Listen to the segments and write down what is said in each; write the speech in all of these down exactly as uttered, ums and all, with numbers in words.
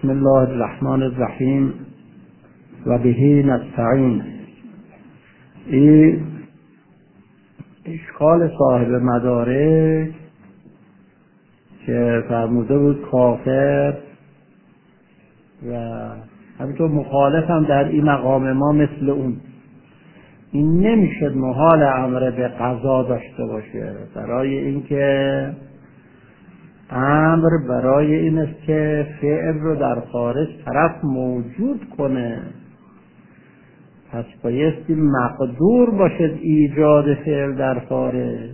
بسم الله الرحمن الرحیم و بهی نستعین. این اشکال صاحب مدارک که فرموده بود کافر و همینطور مخالف هم در این مقام ما مثل اون، این نمیشه محال امر به قضا داشته باشه، برای اینکه امر برای این است که فعل رو در خارج طرف موجود کنه، پس بایستی مقدور باشد ایجاد فعل در خارج.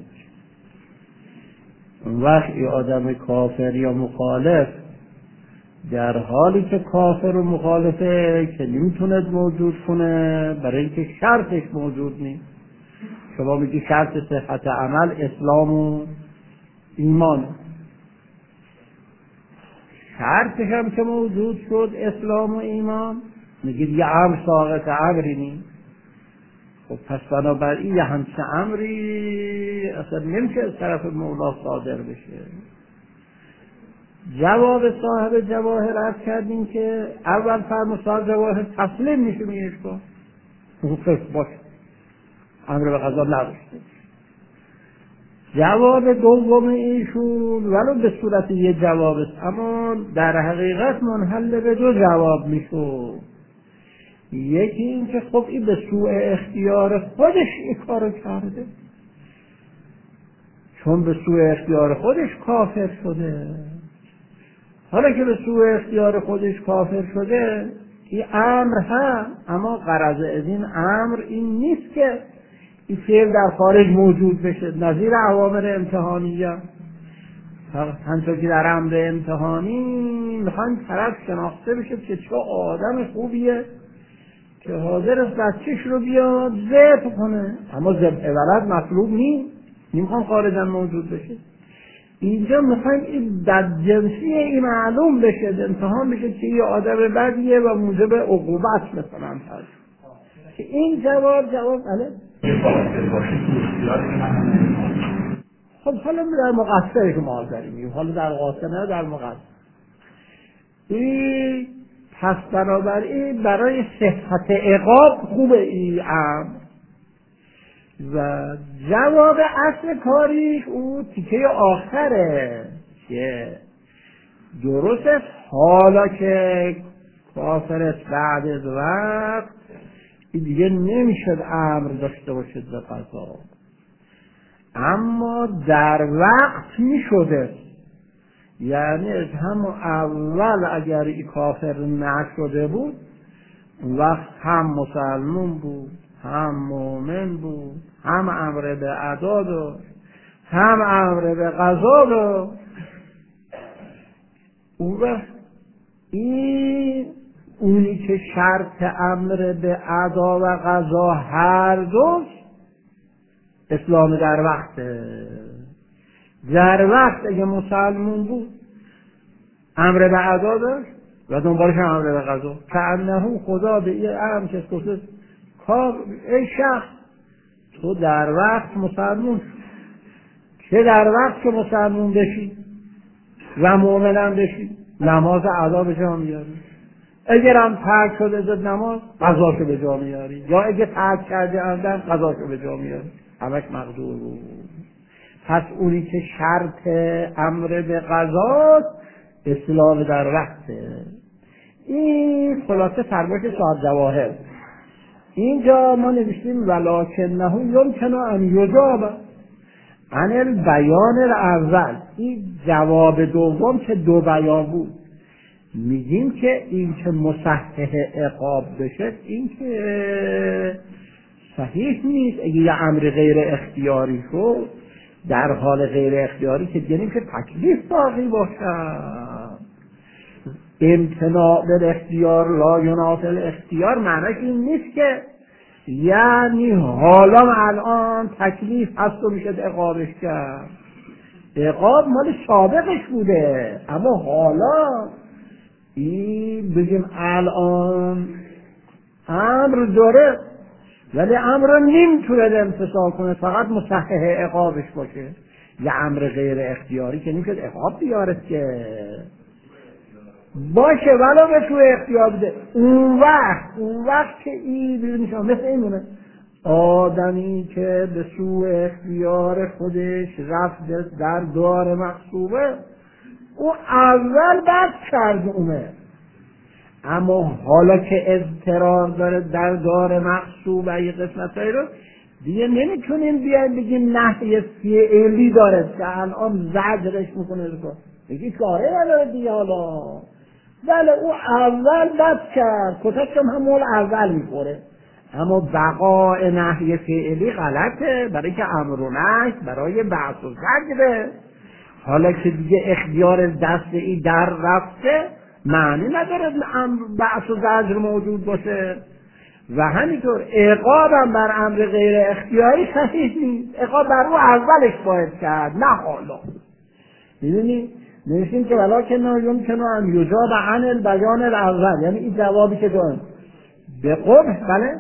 اون وقت ای آدم کافر یا مخالف در حالی که کافر و مخالفه که نمیتوند موجود کنه برای اینکه شرطش موجود نیست. شما میگی شرط صحت عمل اسلام و ایمان، شرطش هم که موجود شد اسلام و ایمان، میگید یه امر ساقط امری نیست. خب پس بنابراین یه همچه امری اصلا نمیشه از طرف مولا صادر بشه. جواب صاحب جواهر عرض کردیم که اول فرمود صاحب جواهر تسلیم میشه میگه کن حقوق باشه، امر به قضا نداشته. جواب دوم ایشون ولو به صورت یه جواب است اما در حقیقت منحل به دو جواب میشه. یکی این که خب این به سوء اختیار خودش این کارو کرده، چون به سوء اختیار خودش کافر شده. حالا که به سوء اختیار خودش کافر شده این امر هم، اما غرض از این امر این نیست که این فعل در خارج موجود بشه، نظیر اوامر امتحانیه. همچون که در امر امتحانی میخوان طرف شناخته بشه که چه آدم خوبیه که حاضر است بچه‌ش رو بیاد ذبح کنه، اما ذبح ولد مطلوب نیست، نمیخوان خارجا موجود بشه. اینجا میخوایم این بدجنسی این معلوم بشه، امتحان بشه که یه آدم بدیه و موجب عقوبت مثلا هست. که این جواب جواب بله خب حالا در مقصر که ما داریم، حالا در قاصر نه در مقصر. این پس بنابراین برای صحت عقاب خوبه این امر. و جواب اصل کاریش اون تیکه آخره که درست است حالا که کافر است بعد از وقت این دیگه نمیشد امر داشته باشد به قضا، اما در وقت میشده. یعنی از همون اول اگر این کافر نشده بود اون وقت هم مسلمون بود، هم مؤمن بود، هم امر به ادا داشت، هم امر به قضا داشت. اون وقت این اونی که شرط امر به ادا و قضا هر دوش اسلام در وقته. در وقت اگه مسلمون بود امر به ادا داشت و دنبالش هم امر به قضا، کأنه خدا به این امر که گفته ای شخص تو در وقت مسلمون چه در وقت که مسلمون بشی و مؤمنم بشی نماز ادا به جا میاری، اگر هم ترک شده زد نماز قضاشو به جا میاری، یا اگه ترک کرده عمدن قضاشو به جا میاری، همش مقدور بود. پس اونی که شرط امر به قضا اسلام در وقته. این خلاصه فرمایش صاحب جواهر. اینجا ما نوشتیم ولکنه یمکن ان یجاب عن البیان الاول. این جواب دوم که دو بیان بود، میگیم که این که مصحح عقاب بشه این که صحیح نیست. اگه یه امر غیر اختیاری شد در حال غیر اختیاری که دیگه که تکلیف باقی باشه. امتناع بالاختیار لا ینافی الاختیار معنیش این نیست که یعنی حالا الان تکلیف هست و میشه عقابش کرد. عقاب مال سابقش بوده، اما حالا این بگیم الان امر داره ولی امر رو نمیتونه امتثال کنه، فقط مصحح عقابش باشه. یه امر غیر اختیاری که نمیشه عقاب بیاره که باشه ولو به تو اختیار بده. اون وقت اون وقت که این بیرون میشه مثل اینونه آدمی که به سوی اختیار خودش رفته در دار مغصوبه او اول بد کرد اونه، اما حالا که اضطرار داره در دار مغصوبه یه قسمتایی رو دیگه نمیتونیم بیایم بگیم نهی فعلی داره که الان زجرش میکنه رو بگی کاره نداره دیگه. حالا بله او اول بد کرد کتک هم همون اول میخوره، اما بقای نهی فعلی غلطه برای که امر و نهی برای بعث و زجره. حالا که دیگه اختیار دست ای در رفته معنی نداره بعث و زجر موجود باشه و همینطور عقاب هم بر امر غیر اختیاری صحیح نیست، عقاب بر او اولش باید کرد نه حالا. میدونی نمیشیم که ولیکن یمکن ان یجاب عن البیان الاول، یعنی این جوابی که دارم به قبح بله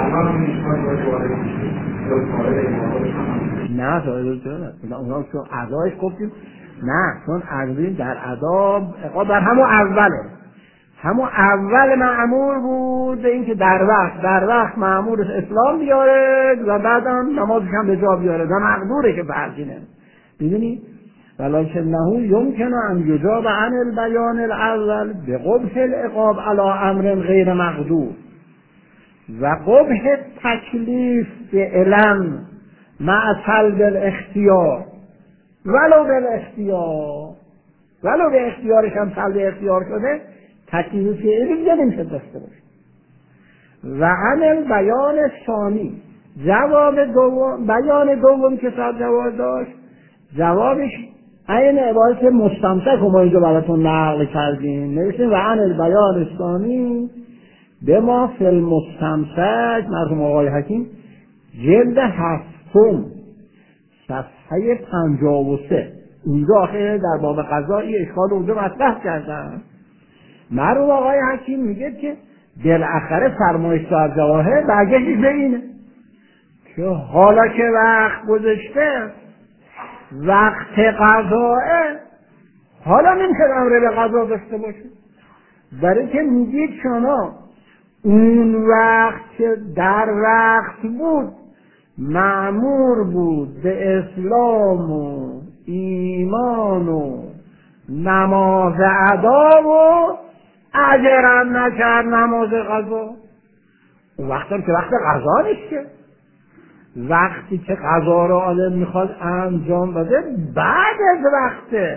نه نه اونا چون ادایش گفتیم نه چون عقلیم در ادا عقاب در همون اوله، همون اول مأمور بود به این که در وقت در وقت مأمور اسلام بیاره و بعدم نمازش هم به جا بیاره و مقدوره که فرقینه. میدونی ولکنه یمکن ان یجاب عن البیان الاول بقبح العقاب علی امر غیر مقدور و قبح تکلیف فعلا مع سلب الاختیار ولو بالاختیار ولو به اختیارش هم سلب اختیار شده تکلیف فعلی دیگه نمیشه داشته باشه. و عن البیان ثانی جواب دوم بیان دوم که صاحب جواب داشت جوابش این عبارت مستمسک رو ما اینجا براتون نقل کردیم نوشتیم و عن البیان ثانی به ما فی المستمسک مرحوم آقای حکیم جلد هفتم صفحه پنجاه و سه اونجا آخه در باب قضایی اشکال اونجا مطرح کردن. مرحوم آقای حکیم میگه که بالاخره فرمایش صاحب جواهر برگشتش به اینه که حالا که وقت گذشته وقت قضاه حالا نمیشه امر به قضا داشته باشه، برای که میگید شما اون وقت که در وقت بود مأمور بود به اسلام و ایمان و نماز ادا و اجرم نکرد نماز قضا، اون وقت هم که وقت قضا نیست که وقتی که قضا رو آدم میخواد انجام بده بعد از وقته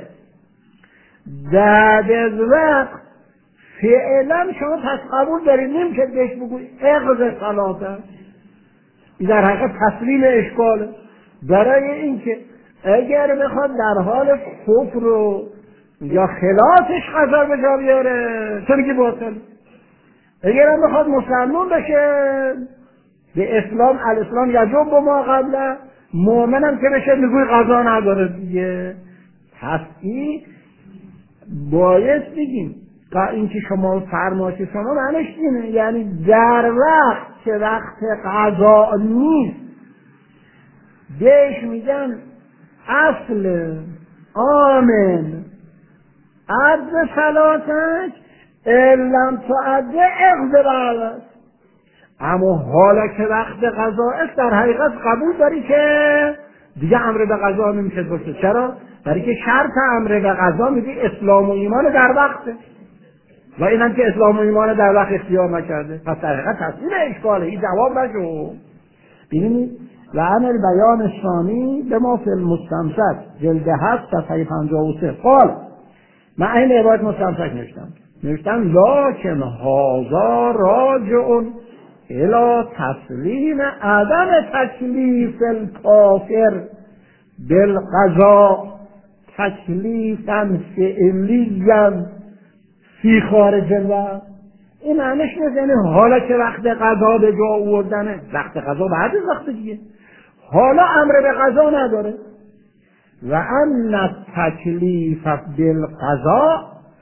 بعد از وقت فعلا شما پس قبول دارید نمیشه بهش بگوی اقض صلاته. این در حقیقت تسلیم اشکاله برای اینکه اگر بخواد در حال کفر رو یا خلافش قضا به جا بیاره چه میگی باطل، اگر هم بخواد مسلمان بشه به اسلام الاسلام یجب با ما قبله مؤمنم که بشه میگوی قضا نداره دیگه. پس این باید بگیم این که شما فرمایش شما معنیش اینه یعنی در وقت که وقت قضا نیست بهش میگن اصل آمن عد صلاتک علم تعد اقض بعد. اما حالا که وقت قضا است در حقیقت قبول داری که دیگه امر به قضا نمیشه باشه. چرا؟ برای که شرط امر به قضا میگه اسلام و ایمان در وقته و اینم که اسلام و ایمان در وقت اختیار نکرده، پس در حقیقت تصویر اشکاله این جواب نشو. ببینید و عن البیان ثانی به ما فی المستمسک جلد هفت صفحه پنجاه و سه قال من این عبارت مستمسک نوشتم نوشتم لکن هذا راجع الى تسلیم عدم تکلیف الکافر بالقضاء تکلیفا فعلیا فی خارج الوقت. این معنیش نیست یعنی حالا که وقت قضا به جا آوردنه وقت قضا بعد از وقت دیگه حالا امر به قضا نداره. و ان التکلیف بالقضاء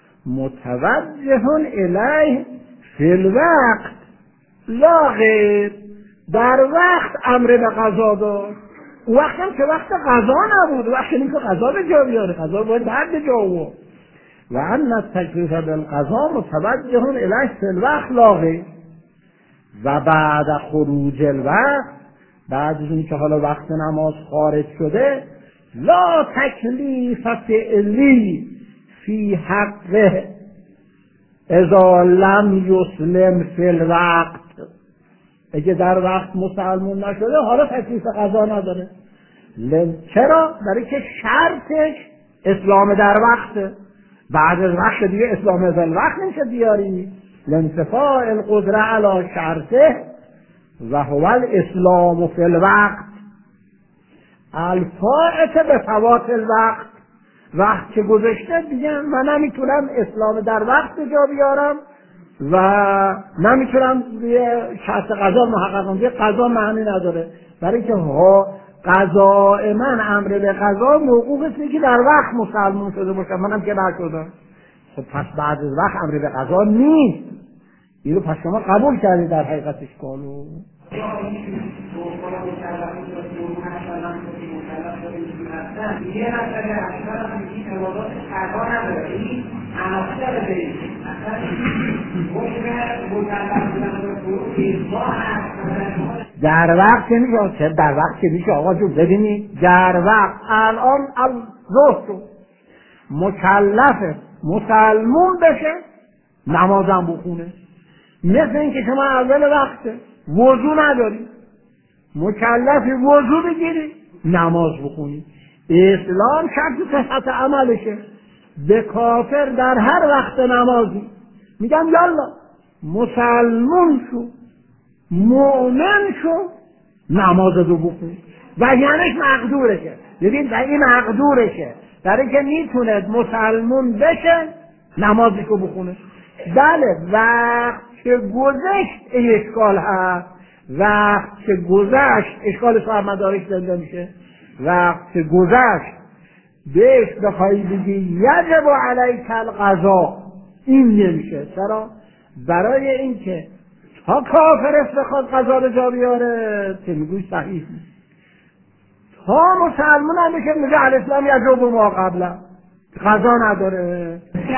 متوجه الیه فی الوقت لا غیر. در وقت امر به قضا داشت وقتی که وقت قضا نبود وقتی که قضا به جا بیاره قضا باید بعد به جا آورد و ان التکلیف بالقضا متوجه الیه فی الوقت لاغی و بعد خروج الوقت، بعد از اینکه حالا وقت نماز خارج شده، لا تکلیف فعلی فی حقه اذا لم یسلم فی الوقت. اگه در وقت مسلمون نشده حالا تکلیف قضا نداره. چرا؟ برای که شرطش اسلام در وقته. بعد از وقت دیگه اسلام در وقت نمیشه بیاری. لانتفاع القدره علی شرطه و هو الاسلام فی الوقت الفائت به فوات الوقت. وقت که گذشته دیگه من نمیتونم اسلام در وقت جا بیارم و نمیتونم شرط قضا محقق کنم. قضا معنی نداره، برای که ها قضاء من امر به قضا موقوف است که در وقت مسلمان شده باشم، منم که نشدم. خب پس بعد از وقت امر به قضا نیست. اینو پس شما قبول کردید در حقیقتش کانو. یه مسئله اصلا میگی عبادات قضا نداره، این عناصر داریم اصلا حکم مکلف بودن به فروغ اجماع هست. در وقت که میشه چه در وقت که میشه آقا جون ببینید در وقت الان الظهر مکلف مسلمون بشه نمازم بخونه، مثل اینکه شما اول وقت وضو نداری مکلفی وضو بگیری نماز بخونی. اسلام شرط صحت عملشه. به کافر در هر وقت نمازی میگم یالا مسلمون شو مؤمن شو نمازتو بخون و یعنیش مقدورشه. ببین و این مقدورشه برای که میتونه مسلمون بشه نمازشو بخونه. بله وقت که گذشت اشکال هست، وقت که گذشت اشکال صاحب مدارک زنده میشه. وقت که گذشت بهش بخوایی بگی یجب علیک القضا این نمیشه. چرا؟ برای اینکه تا کافر است بخواد قضا رو جا بیاره که میگوی صحیح نیست، تا مسلمان هم بشه میگه الاسلام یجب ما قبلا قضا نداره.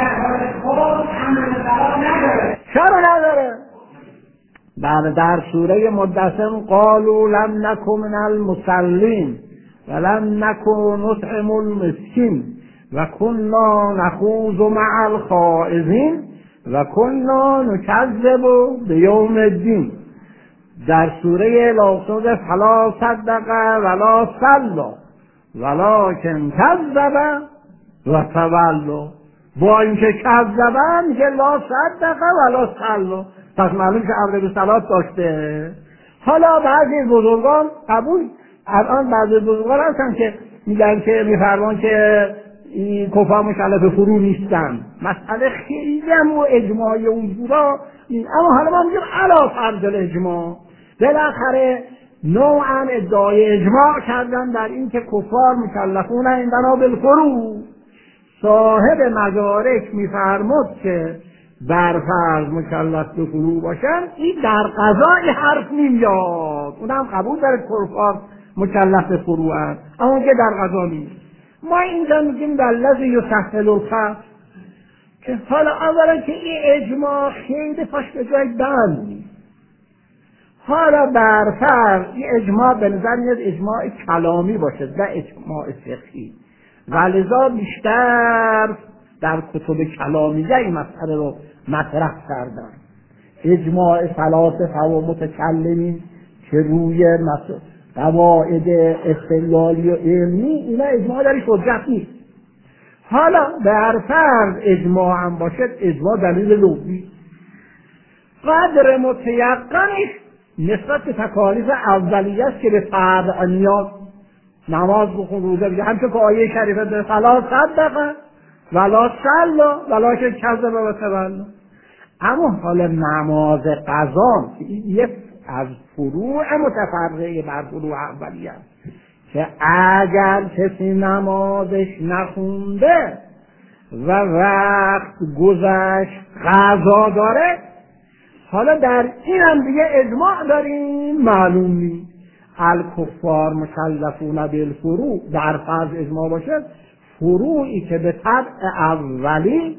چرا نداره؟ بله در سوره مدثر قالوا لم نکن من المصلین ولم نکن نطعم المسکین و کنا نخوض مع الخائضین و کنا نکذب بیوم الدین. در سوره لاصد فلا صدق ولا صلی ولکن کذب و تولا. با اینکه کذبن میگه لا صدق ولا صلی، پس معلوم که امر به صلات داشته. حالا بعضی بزرگان قبول، الان بعضی بزرگان هستن که میگن که میفرمان که این کفار مکلف فرو نیستن. مسئله خیلی هم و اجماعی اونجورا، اما حالا ما میگیم علا فرض الاجماع. بالاخره نوعا ادعای اجماع کردن در این که کفار مکلفون این بنا بالفرو. صاحب مدارک میفرمود که بر فرض مکلف به فرو باشن، این در قضای حرف نمیاد. اونم قبول داره کفار مکلف به فرو هست، اما که در قضا نیست. ما اینجا میگیم در لذی یسهل الخف، که حالا اولا که این اجماع خیلی پاش به جای بند نیست. حالا بر فرض این اجماع به نظر میاد اجماع کلامی باشه نه اجماع فقهی، ولذا بیشتر در کتب کلامیه این مسئله رو مطرح کردن. اجماع فلاسفه و متکلمین که روی قواعد استدلالی و علمی اینا اجماع داری حجت نیست. حالا بر فرض اجماع هم باشد اجماع دلیل لغوی قدر متیقنش نسبت به تکالیف اولیه است که به فرض نیاز نماز بخون روزه بگه، همچون که آیه شریفه داره فلا صدق ولا صلی ولکن کذب و تولا. اما حالا نماز قضا یک از فروع متفرعه بر فروع اولیه است که اگر کسی نمازش نخونده و وقت گذشت قضا داره، حالا در این هم دیگه اجماع داریم معلوم نیست. الکفار مکلفون بالفروع در فرض اجماع باشه، فروعی که به طبع اولی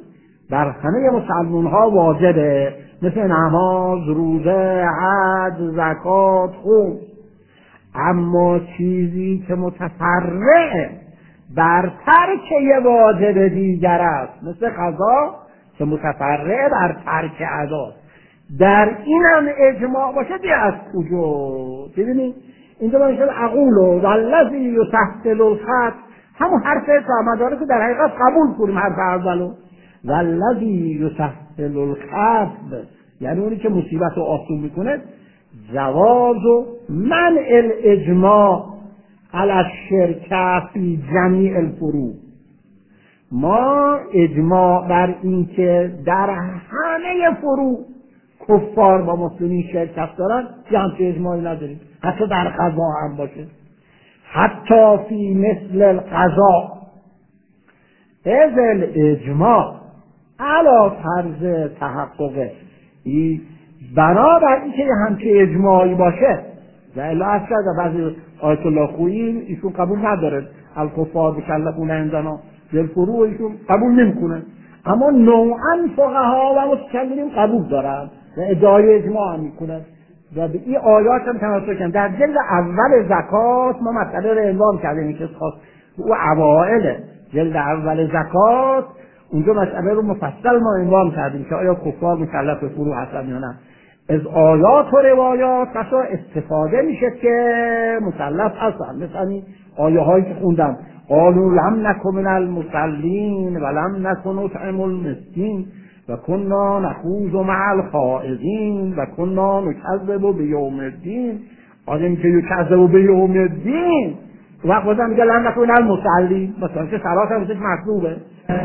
بر همه مسلمان ها واجبه، مثل نماز، روزه، حج، زکات، خمس. اما چیزی که متفرع بر ترک یه واجب دیگر است، مثل قضا که متفرع بر ترک اداست، در این هم اجماع باشه دیگه از کجا؟ ببینید اینجا ما میشه اقولو والذی یسهل الخط، همون حرف مدارک که در حقیقت قبول کنیم، حرف اولو والذی یسهل الخط، یعنی اونی که مصیبت رو آسون میکنه، جواز و منع الاجماع علی الشرک فی جمیع الفروع. ما اجماع بر این که در همه فروع کفار با مسلمین شرکت دارن یه همچه اجماعی نداریم، حتی در قضا هم باشه، حتی فی مثل القضا از الاجماع علی فرض تحققه، بنابر این که همچه اجماعی باشه. و الا از کرده بعضی آیت الله خویی ایشون قبول نداره الکفار مکلفون عندنا بالفروع، ایشون قبول نمیکنه، اما نوعا فقها و متکلمین قبول دارن و ادعای اجماع هم میکنن و به این آیات هم تمسک کردن. در جلد اول زکات ما مسئله رو عنوان کردیم که خاص او اوائل جلد اول زکات، اونجا مسئله رو مفصل ما عنوان کردیم که آیا کفار مکلف به فروع هستن یا نه. از آیات و روایات بسا استفاده میشه که مکلف هستن، مثلا این آیه هایی که خوندم قالوا لم نکن من المصلین و لم نکن نطعم المسکین و کنا نخوض مع الخائضین و کنا نکذب بیوم الدین. آدمی که یکذب بیوم الدین وقت بازم میگه لم نکن من المصلین، مثلا که صلات هم بسید مطلوبه.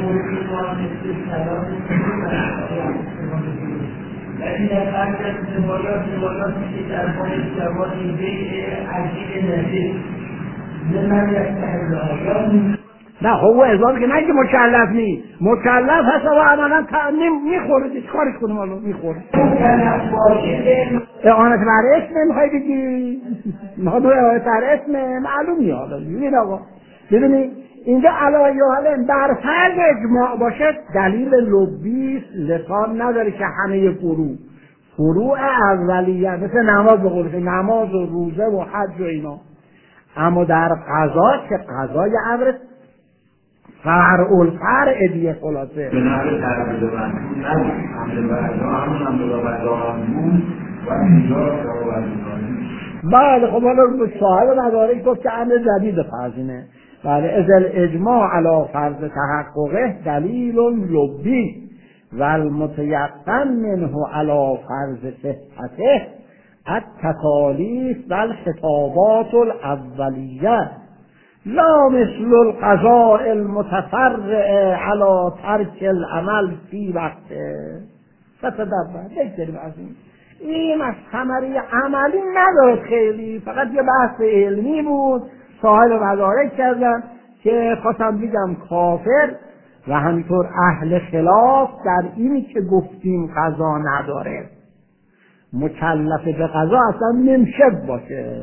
لیکن در خارج از روایات روایات که در مورد جواز بیع عجیب نزدیک لمن یستحل آیات، نه هو ازام که نه که مکلف نیست، مکلف هست و عملا میخوره، چه کارش کنیم حالا میخوره. مکلف باشه اعانت بر اسم میخوای بگی؟ ما دو اعانت بر اسم معلوم نیاد. ببین آقا، ببینید اینجا علایه حالا بر فرض اجماع باشه دلیل لبیس لسان نداره که همه فروع فروع اولیه مثل نماز به قول نماز و روزه و حج و اینا، اما در قضا که قضای امر فرع الفرع دیگه خلاصه به نحو تعبیر من نه حمل بردا همون هم بردا هم بود و اینجا رو بله. خب حالا صاحب مدارک گفت که امر جدید فرضینه. بله از الاجماع علی فرض تحققه دلیل لبی و المتیقن منه علی فرض صحته التکالیف و الخطابات الاولیه لا مثل القضاء المتفرع علی ترک العمل فی وقته. فتدبر بگذاریم از این این از ثمره عملی نداره خیلی، فقط یه بحث علمی بود صاحب مدارک کردن که خواستم بگم کافر و همینطور اهل خلاف در اینی که گفتیم قضا نداره، مکلف به قضا اصلا نمیشه باشه.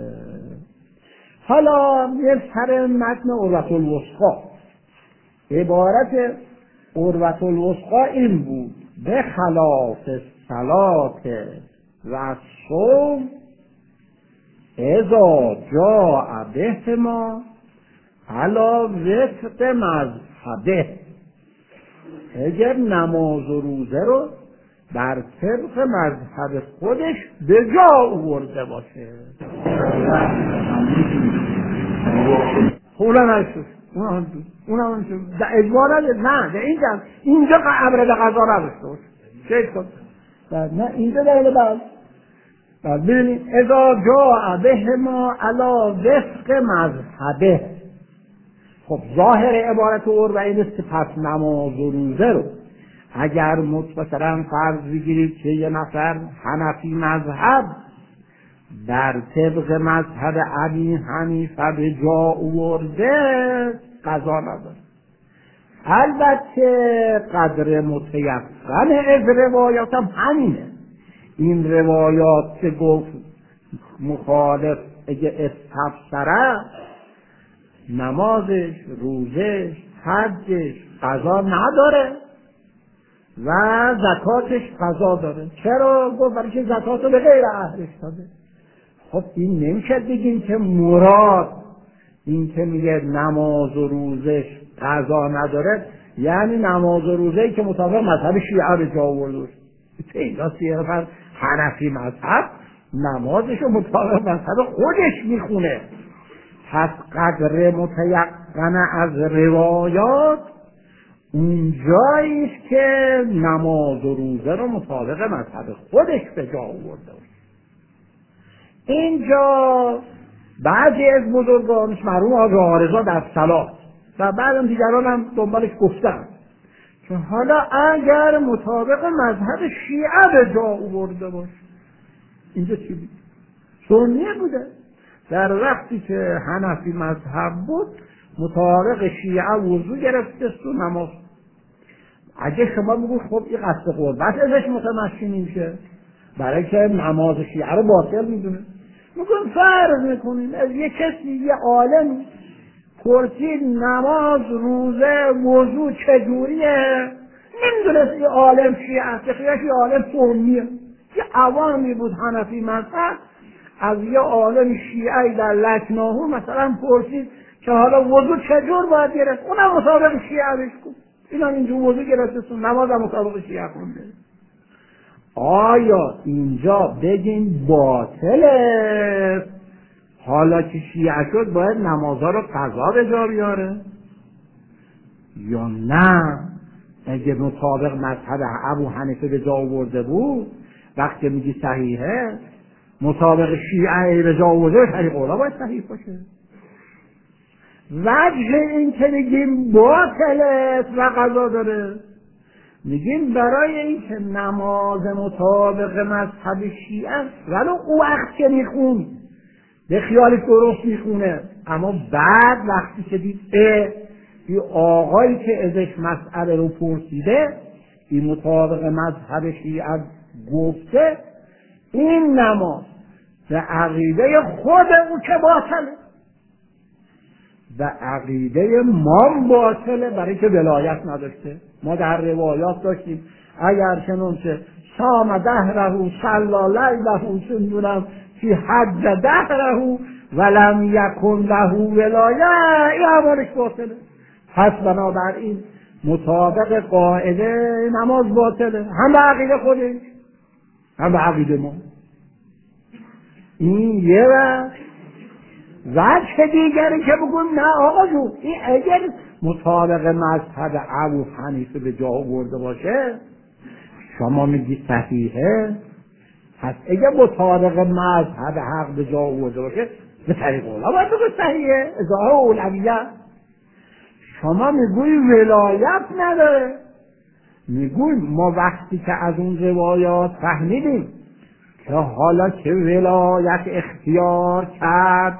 حالا یه سر متن عروة الوثقی، عبارت عروة الوثقی این بود: به خلاف صلات و صوم اذا جاء بهما علی وفق مذهبه، اگر نماز و روزه رو بر طبق مذهب خودش به جا آورده باشه. اونم هستش اونم اونم اجبار نداره، نه ده اینجا اینجا امر به قضا نداشته باشه چه کن نه اینجا دلیل بعد بعد ببینید اذا جاء بهما علی وفق مذهبه. خب ظاهر عبارت عروة این است که پس نماز و روزه رو اگر متصلا فرض بگیرید که یه نفر حنفی مذهب در طبق مذهب ابی حنیفه به جا آورده قضا نداره. البته قدر متیقن از روایات هم همینه. این روایات که گفت مخالف اگه استفسره نمازش، روزش، حجش قضا نداره، و زکاتش قضا داره. چرا؟ گفت برای که زکات رو به غیر اهلش داده. خب این نمیشه بگیم که مراد این که میگه نماز و روزش قضا نداره یعنی نماز و روزه‌ای که مطابق مذهب شیعه به جا آورده. پیدا یه نفر حنفی مذهب نمازش رو مطابق مذهب خودش میخونه. پس قدر متیقن از روایات اون جاییست که نماز و روزه رو مطابق مذهب خودش به جا آورده. اینجا بعضی از بزرگانش مرحوم آقا رضا در صلات و بعدم دیگران هم دنبالش گفتن که حالا اگر مطابق مذهب شیعه به جا آورده باشه اینجا چی بود؟ سنیه بوده. در وقتی که حنفی مذهب بود مطابق شیعه وضو گرفته تو نماز. اگه شما بگو خب این قصد قربت ازش متمشی میشه برای که نماز شیعه رو باطل میدونه، میگم فرض میکنیم از یه کسی یه عالمی پرسید نماز روزه وضو چجوریه، نمیدونست یه عالم شیعه است، یه عالم سنیه، یه عوامی بود حنفی مذهب از یه عالم شیعه در لکناهو مثلا پرسید که حالا وضو چجور باید گرفت، اونم مطابق شیعه بهش گفت اینا اینجور وضو گرفته نماز هم مطابق شیعه خونده. آیا اینجا بگیم باطله حالا که شیعه شد باید نمازها رو قضا به جا بیاره یا نه؟ اگه مطابق مذهب ابو حنیفه به جا آورده بود وقتی میگی صحیحه مطابق شیعه به جا آورده طریق اولا باید صحیح باشه. وجه این که میگیم باطله و قضا داره میگیم برای این که نماز مطابق مذهب شیعه ولو او وقت که میخون به خیالش درست میخونه اما بعد وقتی که دید اه این آقایی که ازش مسئله رو پرسیده این مطابق مذهب شیعه گفته این نماز به عقیده خود او که باطله و عقیده ما باطله برای که ولایت نداشته. ما در روایات داشتیم اگر چنانچه سام دهره صلی لیله چندونم فی حج دهره ولم یکن له ولایت این عمالش باطله. پس بنابراین مطابق قاعده نماز باطله هم به عقیده خودش هم به عقیده ما. این یه وقت وجه دیگری که بگون نه آقا جون این اگر مطابق مذهب ابو حنیفه به جا آورده باشه شما میگی صحیحه، پس اگر مطابق مذهب حق به جا آورده باشه به طریق اولا باید بگو صحیحه اظهار اولویت. شما میگوی ولایت نداره، میگوی ما وقتی که از اون روایات فهمیدیم که حالا که ولایت اختیار کرد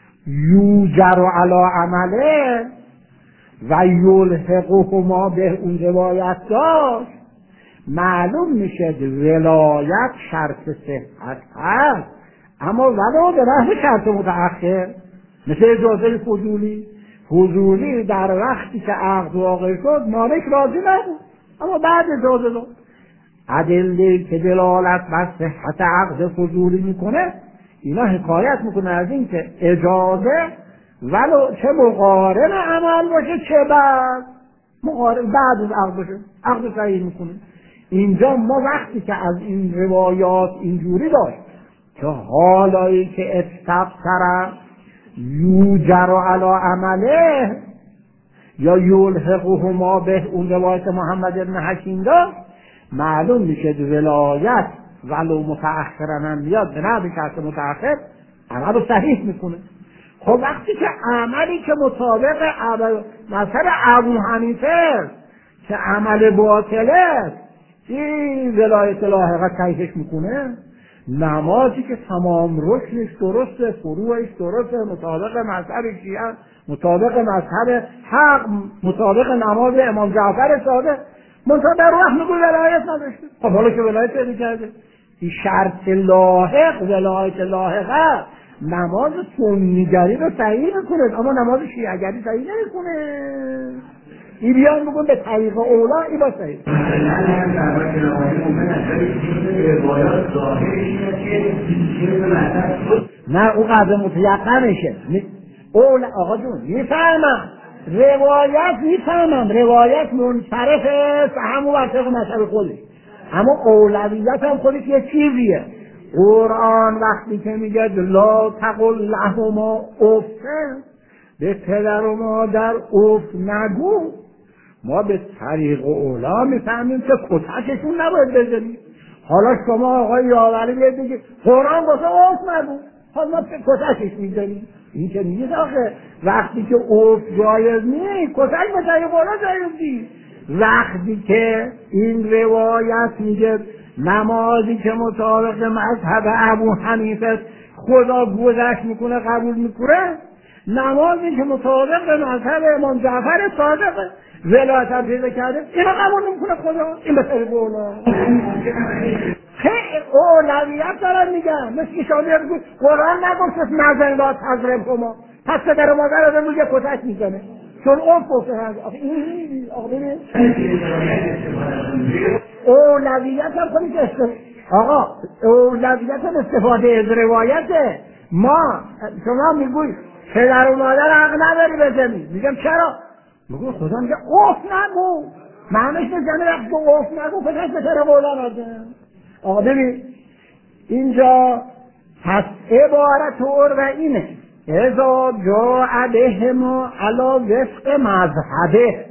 یوجر علی عمله و یلحقه ما به اون روایت داشت معلوم میشه ولایت شرط صحت هست اما ولو به نحو شرط متأخر مثل اجازه فضولی. فضولی در وقتی که عقد واقع شد مالک راضی نبود اما بعد اجازه داد. ادله که دلالت بر صحت عقد فضولی میکنه اینا حکایت میکنه از این که اجازه ولو چه مقارن عمل باشه چه بعد مقارن بعد از عقد باشه عقد صحیح میکنه. اینجا ما وقتی که از این روایات اینجوری داشت که حالایی که استفسر یوجر علی عمله یا یلحقه ما به اون روایت محمد ابن حکیم داشت معلوم میشه ولایت ولو متأخرا هم بیاد به نحو شرط متأخر عمل رو صحیح میکنه. خب وقتی که عملی که مطابق مثلا ابو حنیفه که عمل باطله این ولایت لاحقه صحیحش میکنه، نمازی که تمام رکنش درسته فروعش درسته مطابق مذهب شیعه مطابق مذهب حق مطابق نماز امام جعفر صادق منتها در وقت میگو ولایت نداشته. خب حالا که ولایت پیدا کرده این شرط لاحق ولایت لاحقه نماز سنیگری رو صحیح میکنه اما نماز شیعه‌گری صحیح نمیکنه. این بیان بگون به طریق اولا این با صحیح نه اون قدر متیقنشه اولا آقا جون میفهمم روایت میفهمم روایت منصرفه همون وقت مطلب خودش اما اولویت هم خودش یه چیزیه. قرآن وقتی که میگه لا تقل لهما اف به پدر و مادر اف نگو ما به طریق اولا میفهمیم که کتکشون نباید بزنیم. حالا شما آقای یاوری بیاید بگید قرآن واسه اف نگو حالا ما کتکش میزنیم. این که نیست آخه وقتی که اف جایز نیست کتک به طریق اولا جایز نیست. وقتی که این روایت میگه نمازی که مطابق مذهب ابو حنیفه خدا گذشت میکنه قبول میکنه نمازی که مطابق مذهب امام جعفر صادق ولایت پیدا کرده اینو قبول نمیکنه خدا. این به طریق اولا خیلی اولویت دارن میگن مثل شما بگو قرآن نگفت نزن لا تضرب هما پس پدر و مادر رو میگه کتک میزنه چون اون گفته هست. آخه این آقا ببین اولویت هم کنید استفاده آقا اولویت هم استفاده از روایته. ما شما میگوی پدر و مادر حق نداری بزنی میگم چرا؟ میگو خدا میگه اوف نگو معنیش بزنه وقت تو اوف نگو پدر پدر قولا نزن. آقا ببین اینجا پس عبارت عربه اینه اذا جاء بهما علی وفق مذهبه.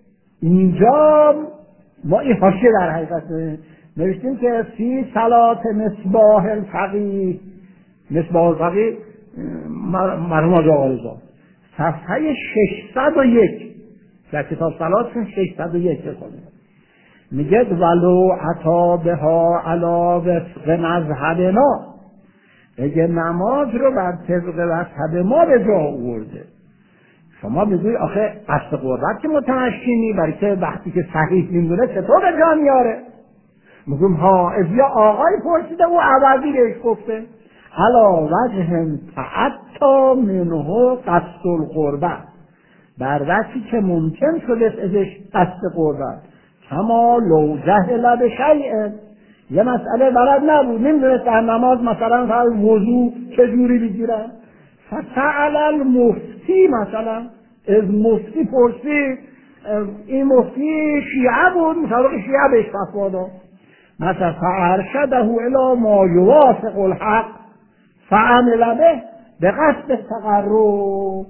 اینجا ما این حاشیه در حقیقت نوشتیم که فی صلات مصباح الفقیه مصباح الفقیه مرحوم آقا رضا صفحه ششصد و یک در کتاب صلات ششصد و یک بخونید میگه ولو عطا بها علی وفق مذهبنا اگه نماز رو بر طبق مذهب ما به جا آورده شما بگوی آخه قصد قربت که متمشینی برای که وقتی که صحیح میدونه چطور به جا میاره؟ میگم ها از یا آقای پرسیده و عوضی بهش گفته علا وجه تعطا منه قصد القربت بر وجهی که ممکن شده ازش قصد قربت کما لو جهل بشیء یه مسئله بلد نبود نمیدونست در نماز مثلا فقط وضو چجوری بگیرن فسأل المفتی مثلا از مفتی پرسید این مفتی شیعه بود مطابق شیعه بهش فتوا داد مثلا فارشده الی ما یوافق الحق فعمل به به قصد التقرب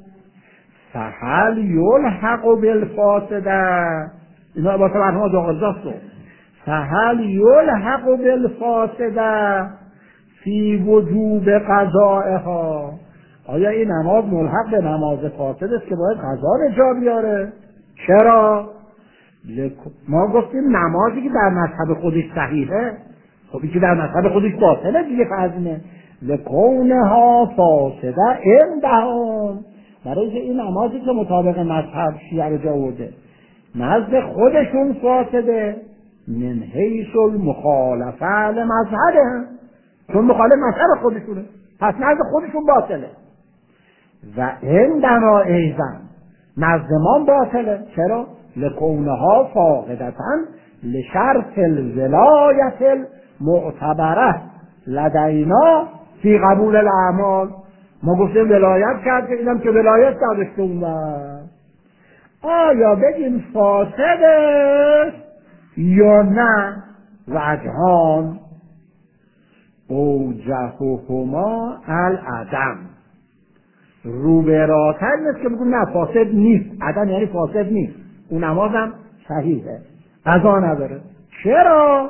فهل یلحق بالفاسده اینا با مرحوم آقا فهل یلحق بالفاسده فی وجوب قضائها آیا این نماز ملحق به نماز فاسد است که باید قضا به جا بیاره؟ چرا؟ ما گفتیم نمازی که در مذهب خودش صحیحه خب این که در مذهب خودش باطله دیگه فرضینه لکونها فاسده عندهم برای که این نمازی که مطابق مذهب شیعه به جا آورده نزد خودشون فاسده من حیث المخالفه لمذهبه چون مخالف مذهب خودشونه پس نزد خودشون باطله و عندنا ایضا نزد ما باطله چرا؟ لکونها فاقدتن لشرط الولایت المعتبره لدینا فی قبول الاعمال ما گفتیم ولایت کرد که اینم که ولایت داشته اون آیا بگیم فاسده یا نه وجهان اوجههما العدم روبراتر نیست که بگیم نه فاسد نیست عدم یعنی فاسد نیست اون نمازم صحیحه قضا نداره چرا؟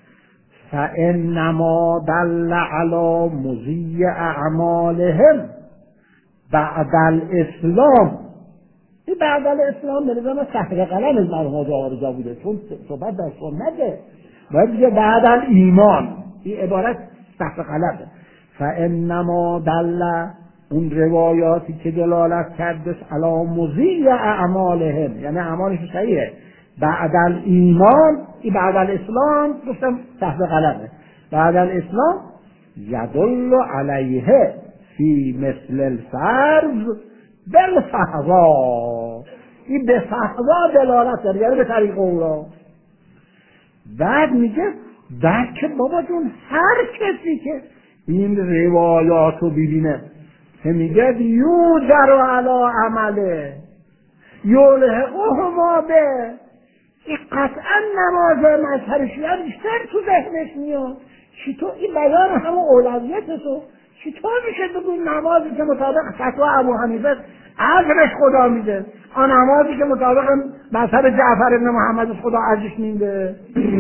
فانما دل علی مضی اعمالهم بعد الاسلام این بعد الاسلام به نظام صحیح قلم از مرحوم آقا رضا بوده چون صحبت در سنته باید بگه بعد الایمان این عبارت صحیح قلمه فانما دل اون روایاتی که دلالت کرده علی مضی اعمالهم یعنی اعمالش صحیحه بعد الایمان این بعد الاسلام گفتم تحت قلمه بعد الاسلام یدل علیه فی مثل الفرض بالفحضا این به فهوا دلالت داره، یعنی به طریق اولا. بعد میگه بلکه بابا جون هر کسی که این روایات رو ببینه که میگه یوزر و علا عمله یلحقه ما به، این قطعا نماز مذهب شیعه بیشتر تو ذهنش میاد. چطور این بیان همون اولویت تو چطور میشه بگوی نمازی که مطابق فتوا ابو حنیفه اجرش خدا میده، آن نمازی که مطابق مذهب جعفر بن محمد خدا ارزش میده؟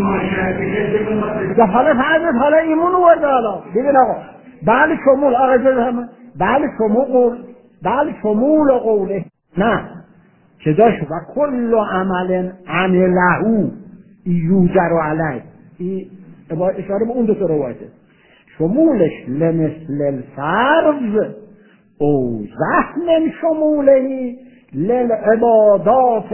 یا حالا فرض حالا ایمون ورده، حالا ببین آقا بله شمول آقا جزء بله شمول قول بله شمول قوله نه چه شو و کل عمل عمله یوجر علیه، این اشاره به اون دو تا روایته. شمولش لمثل الفرض او زحن شموله للعبادات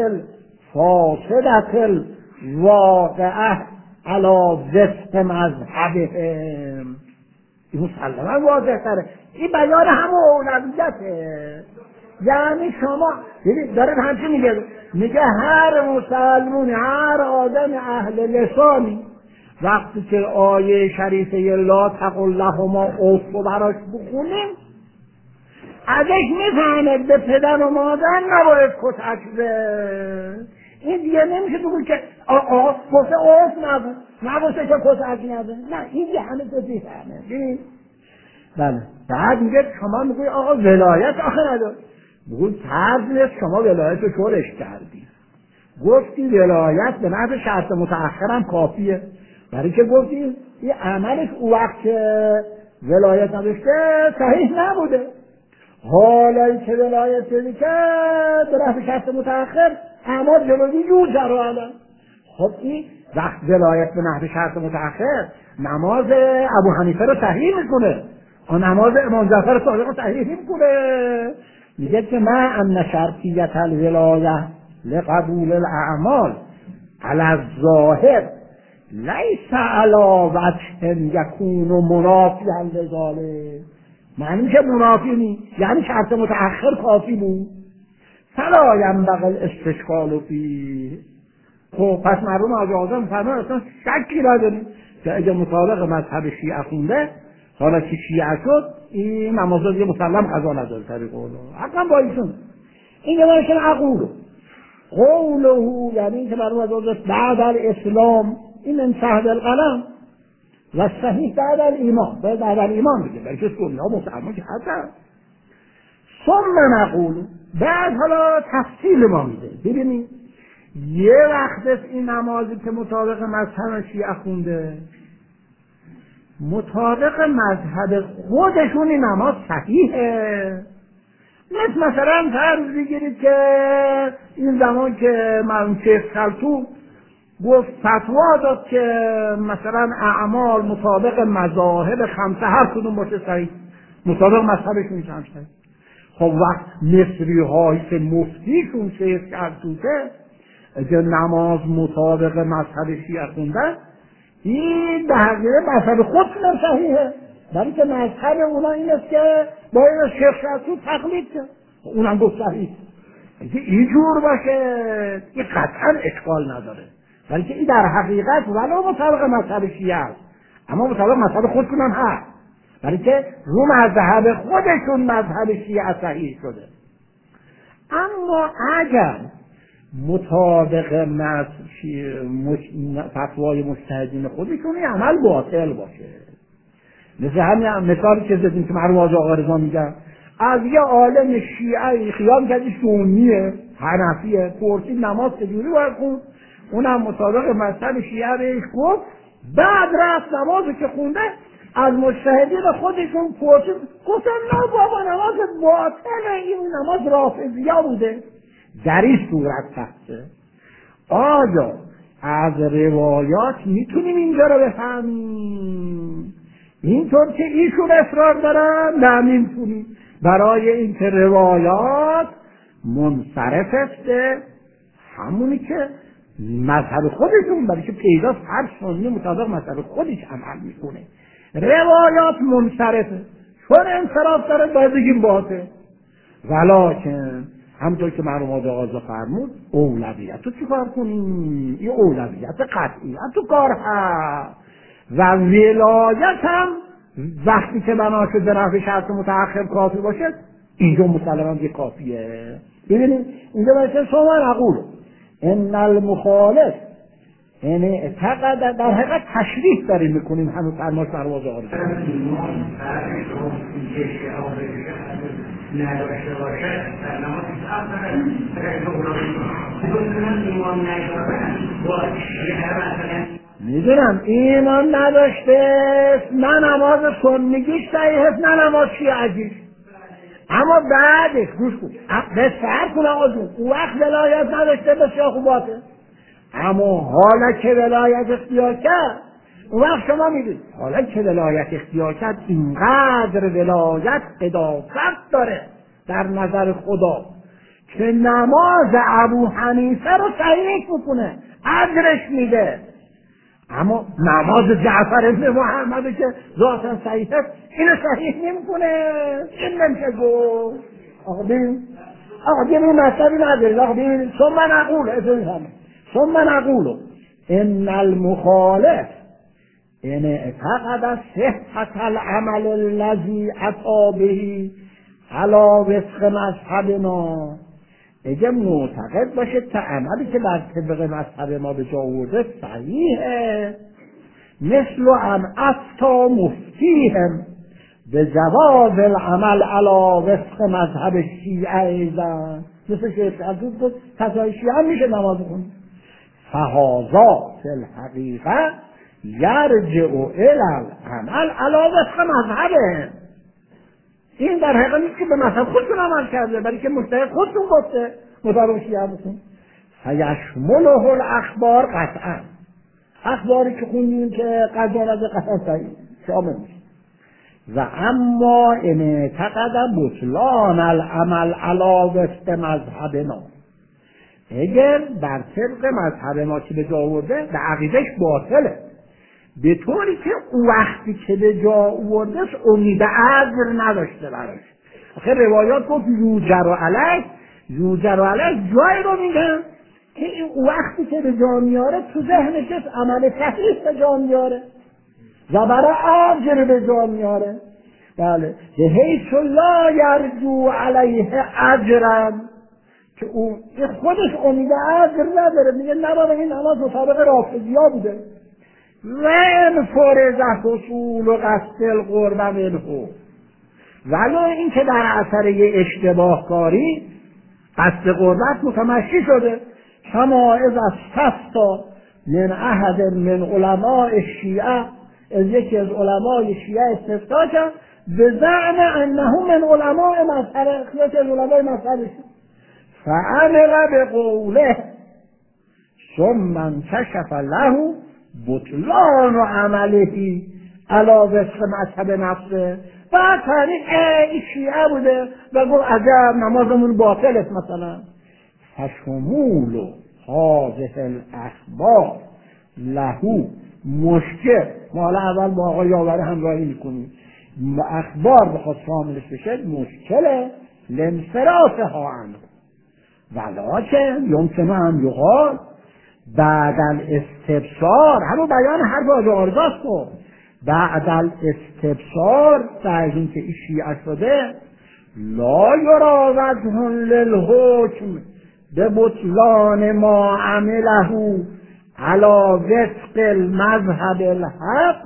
الفاسدة الواقعه علی وفق مذهبهم. این مسلما واضح تره، این بیان همون اولویته. یعنی شما ببین داره همچه میگه میگه هر مسلمونی هر آدم اهل لسانی وقتی که آیه شریفه لا تقل لهما اف رو براش بخونیم ازش میفهمه به پدر و مادر نباید کتک به. این دیگه نمیشه بگوی که آقا گفته اف نبود نبوده که کتک نبود، نه این دیگه همه تو بیفهمه. ببین بله بعد میگه شما میگوی آقا ولایت آخه نداره، بگوی فرض نیست شما ولایت رو شورش کردی، گفتی ولایت به نحو شرط متأخرم کافیه، برای که گفتی این عملش او وقت ولایت نداشته صحیح نبوده، حالا که ولایت شدی که به نحو شرط متأخر اعمال جلوی یوزر رو علم. خب این وقت ولایت به نحو شرط متأخر نماز ابو حنیفه رو صحیح میکنه، آن نماز امام جعفر صادق رو صحیح میکنه. میگه که نه ان شرطیت الولایه لقبول الاعمال علی الظاهر لیس علی وجه یکون منافیا لذالک، معنی که منافی نیست، یعنی شرط متأخر کافی بود. فلا ینبغی الاستشکال فیه. خب پس مرحوم حاجی اعظم فرمودن اصلا شکی نداریم که اگه مطابق مذهب شیعه خونده حالا که شیعه شد این نمازا دیگه مسلم قضا نداره طریق قوله حقا با ایشون. این یه عقول قوله یعنی این که مرحوم حاجی اعظم بعد الاسلام این من شهد القلم و صحیح بعد الایمان، بعد الایمان میگه برای که سنی ها مسلمان که هستن. ثم نقول بعد حالا تفصیل ما میده. ببینید یه وقت است این نمازی که مطابق مذهب شیعه خونده مطابق مذهب خودشون این نماز صحیحه، مثل مثلا فرض بگیرید که این زمان که مرحوم شیخ خلطون گفت فتوا داد که مثلا اعمال مطابق مذاهب خمسه هر کدوم باشه صحیح، مطابق مذهبشون میشه صحیح. خب وقت مصری هایی که مفتیشون شیخ خلطونه اگه نماز مطابق مذهب شیعه خوندن این به حقیقت مذهب خودشون صحیحه، برای که مذهب اونا این است که باید شیخ خلطون تقلید کرد، اونم گفت صحیح. اگه اینجور باشه این قطعا اشکال نداره، برای که این در حقیقت ولو مطابق مذهب شیعه است اما مطابق مذهب خودشون هم هست، برای که رو مذهب خودشون مذهب شیعه صحیح شده. اما اگر مطابق فتوای مجتهدین خودشون این عمل باطل باشه، مثل همین مثالی که زدیم که مرحوم حاجی آقا رضا میگن از یه عالم شیعه خیال کردی سنیه حنفیه پرسید نماز چجوری باید خوند، اونم مطابق مذهب شیعه بهش گفت، بعد رفت نمازی که خونده از مجتهدین خودشون پرسید گفتن نه بابا نماز باطله، این نماز رافضیه بوده. در این صورت تخته آیا از روایات میتونیم اینجا رو بفهمیم اینطور که ایشون اصرار دارن؟ نه نمیتونیم، برای این که روایات منصرف است همونی که مذهب خودشون، برای که پیداست هر سنی مطابق مذهب خودش عمل میکنه، روایات منصرفه، چون انصراف داره باید بگیم باطل. ولکن همونطور که مرحوم آقا فرمود اولویت تو چیکار کنیم؟ این اولویت قطعیت تو کار هست و ولایت هم وقتی که بنا شد به نحو شرط متأخر کافی باشه اینجا مسلما یه کافیه. ببینید اینجا باشه شما نقول ان المخالف یعنی اعتقاد در حقیقت تشریح داریم میکنیم هنوز فرماش مرواز آقا نداشته باشد در نماز ایمان ندارد با میدونم ایمان نداشته نه نماز سنگیش صحیح هست نه نماز شیعگیش، اما بعدش گوش کن به سر کن آقا جون او وقت ولایت نداشته بسیار خوباته، اما حالا که ولایت اختیار کرد اون وقت شما میدونید حالا که ولایت اختیار کرد اینقدر ولایت قداست داره در نظر خدا که نماز ابو حنیفه رو صحیح میکنه اجرش میده، اما نماز جعفر ابن محمد که ذاتاً صحیح است اینو صحیح نمیکنه. این نمیشه گفت آقا ببین آقا ببین مطلبی نداره. آقا ببین ثم نقول ازن ثم نقول ان المخالف ان اعتقد صحت العمل الذي اتى به علی وفق مذهبنا، اگه معتقد باشه تا عملی که در طبق مذهب ما به جا آورده صحیحه، مثل ام افتا مفتیهم به جواز العمل علی وفق مذهب شیعه ایضا، مثل شیخ عزیز گفت تزای شیعه هم میشه نماز خونی، فهذا فی الحقیقه یرجع الی العمل علی وفق مذهبهم. این در حقیقت نیست که به مذهب خودتون عمل کرده، برای که مجتهد خودتون گفته مطابق شیعه بکن. فیشمله الاخبار قطعا، اخباری که خوندیم که قضا از قطعا صحیح شامل میشه. و اما ان اعتقد بطلان العمل علی وفق مذهبنا، اگر بر طبق مذهب ما که به جا آورده به عقیدهش باطله، به طوری که او وقتی که به جا آوردهش امید اجر نداشته براش. آخه روایات گفت یوجر و علیه یوجر و علیه جایی رو میگن که او وقتی که به جا میاره تو ذهنش عمل صحیح به جا میاره و برای اجر به جا میاره. بله به حیث لا یرجو علیه اجرم، که او خودش امید اجر نداره، میگه نه بابا این نماز مطابق رافضی‌ها بوده و ان فرض حصول و قصد القرب منه، ولی این که در اثر یه اشتباه کاری قصد قربت متمشی شده، کما از استفتا من احد من علماء شیعه، از یکی از علمای شیعه استفتا کرد به زعم انه من علماء مذهب، خیلی از علمای مذهبش فعمل به قوله ثم انکشف له بطلان و عملهی علی وفق مذهب نفسه. بعد فرید این شیعه بوده و گفت عجب نمازمون باطل است مثلا. فشمول هذه الاخبار له مشکل، ما حالا اول با آقای یاوری همراهی میکنیم، اخبار بخواد شاملش بشه مشکله لانصرافها عنه، ولکن یمکن ان یقال بعد الاستبصار، همون بیان هر با آرزاست کن، بعد الاستبصار در این که این شیعه شده لا یرا وجه للحکم به بطلان ما عمله علی وفق المذهب الحق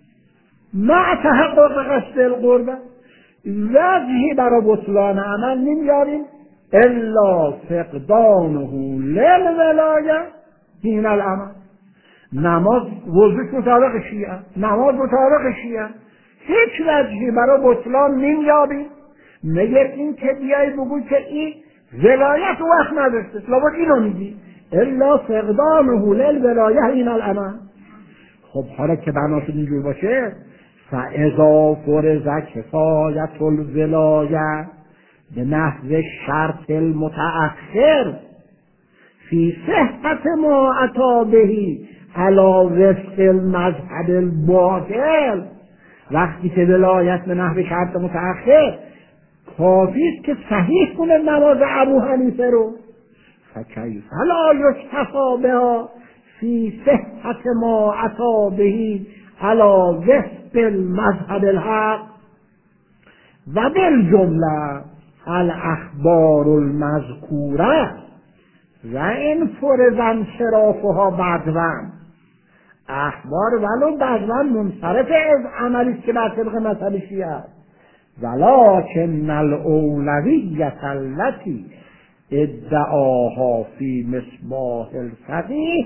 مع تحقق قصد القربه، وجهی برای بطلان عمل نمیاریم الا فقدانه للولایه دین العمل. نماز وضوش مطابق شیعه، نماز مطابق شیعه، هیچ وجهی برای بطلان نمیابیم مگر این که بیایی بگوی که این ولایت وقت نداشته، لابد اینو میگی الا فقدانه للولایه این العمل. خب حالا که بنا شد اینجور باشه فاذا فرض کفایت الولایه به نحو شرط المتأخر فی صحت ما اتی بهی علی وفق المذهب الباطل، وقتی که ولایت به نحو شرط متأخر کافیست که صحیح کنه نماز ابو حنیفه رو. فکیف لا یکتفا بها فی صحت ما اتی به علی وفق المذهب الحق و بالجمله الاخبار المذکوره و این فرض انصرافها بدون، اخبار ولو بدون منصرف از عملیست که بر طبق مذهب شیعه است، ولکن الاولویت التي ادعاها فی مصباح الفقیه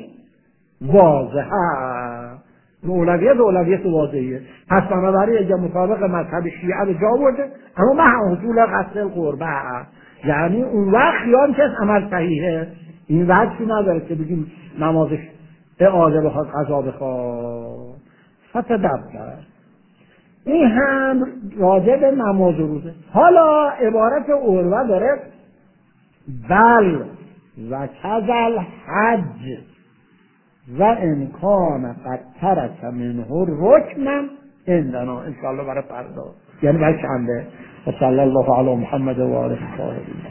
واضحه. اولویت اولویت واضحه. پس بنابراین اگه مطابق مذهب شیعه به جا برده، اما مع حصول قصد القربه، یعنی اون وقت خیال که عمل صحیحه، این وقتی نداره که بگیم نمازش اعاده بخواد قضا بخواد. فتدبر. این هم راجع به نماز و روزه. حالا عبارت عروه داره بل و کذل حج و امکان قد ترک منه رکنا عندنا، انشاءالله برای فردا، یعنی برای شنبه. و صلی الله علی محمد و آله الطاهرین.